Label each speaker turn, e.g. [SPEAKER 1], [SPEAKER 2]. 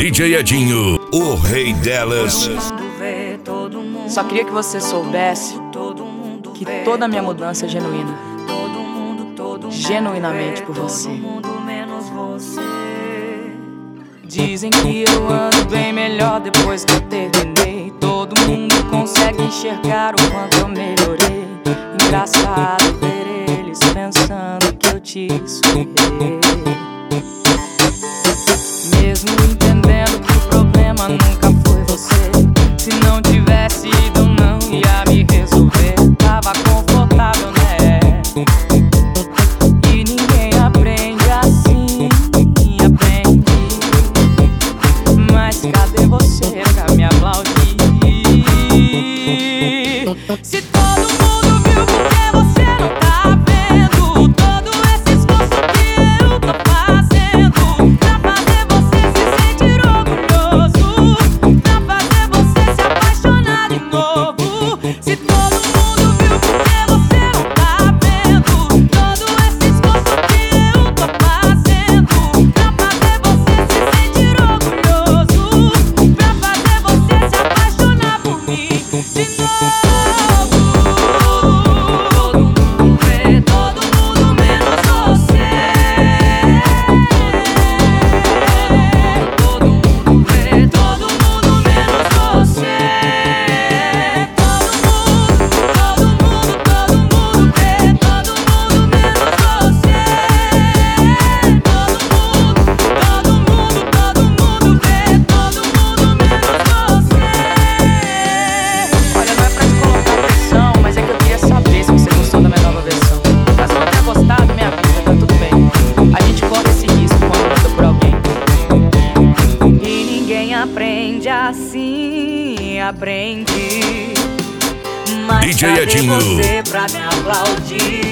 [SPEAKER 1] DJ Edinho, o rei delas.
[SPEAKER 2] Só queria que você soubesse que toda a minha mudança é genuína, genuinamente por você. Dizem que eu ando bem melhor depois que eu terminei. Todo mundo consegue enxergar o quanto eu melhorei. Engraçado ver eles pensando que eu te superei, mesmo entendendo que o problema nunca foi você. Se não tivesse ido, não ia me resolver. Tava confortável, né? E ninguém aprende assim, aprendi. Mas cadê você pra me aplaudir? Se todo mundo viu, por que você não tá vendo todo esse esforço que eu tô fazendo pra fazer você se sentir orgulhoso, pra fazer você se apaixonar de novo? Se todo mundo viu, por que você não tá vendo todo esse esforço que eu tô fazendo pra fazer você se sentir orgulhoso, pra fazer você se apaixonar por mim de novo? Aprende assim, aprendi. Mas
[SPEAKER 1] DJ
[SPEAKER 2] cadê
[SPEAKER 1] Edinho,
[SPEAKER 2] você pra me aplaudir?